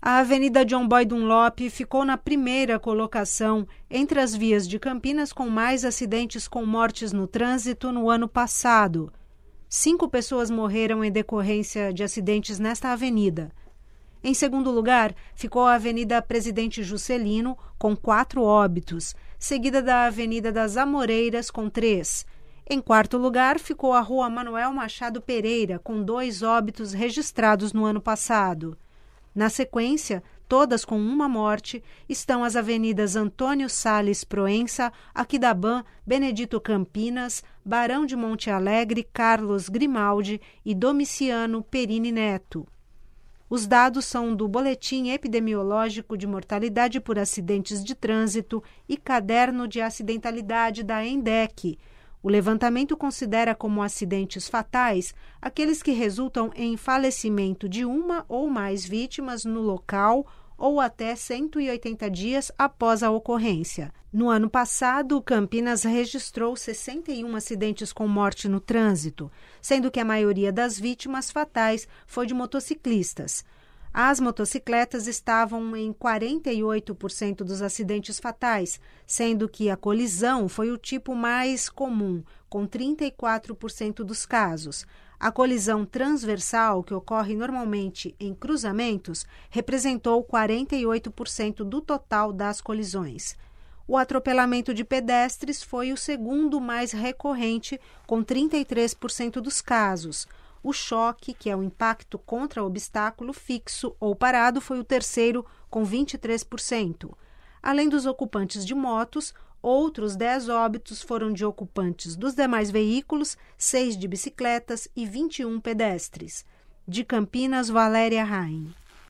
A Avenida John Boy Dunlop ficou na primeira colocação entre as vias de Campinas com mais acidentes com mortes no trânsito no ano passado. 5 pessoas morreram em decorrência de acidentes nesta avenida. Em segundo lugar, ficou a Avenida Presidente Juscelino, com 4 óbitos, seguida da Avenida das Amoreiras, com 3. Em quarto lugar, ficou a Rua Manuel Machado Pereira, com 2 óbitos registrados no ano passado. Na sequência, todas com 1 morte, estão as avenidas Antônio Salles Proença, Aquidabã, Benedito Campinas, Barão de Monte Alegre, Carlos Grimaldi e Domiciano Perini Neto. Os dados são do Boletim Epidemiológico de Mortalidade por Acidentes de Trânsito e Caderno de Acidentalidade da ENDEC. O levantamento considera como acidentes fatais aqueles que resultam em falecimento de 1 ou mais vítimas no local ou até 180 dias após a ocorrência. No ano passado, Campinas registrou 61 acidentes com morte no trânsito, sendo que a maioria das vítimas fatais foi de motociclistas. As motocicletas estavam em 48% dos acidentes fatais, sendo que a colisão foi o tipo mais comum, com 34% dos casos. A colisão transversal, que ocorre normalmente em cruzamentos, representou 48% do total das colisões. O atropelamento de pedestres foi o segundo mais recorrente, com 33% dos casos. O choque, que é o impacto contra obstáculo fixo ou parado, foi o terceiro, com 23%. Além dos ocupantes de motos, outros 10 óbitos foram de ocupantes dos demais veículos, 6 de bicicletas e 21 pedestres. De Campinas, Valéria Rain.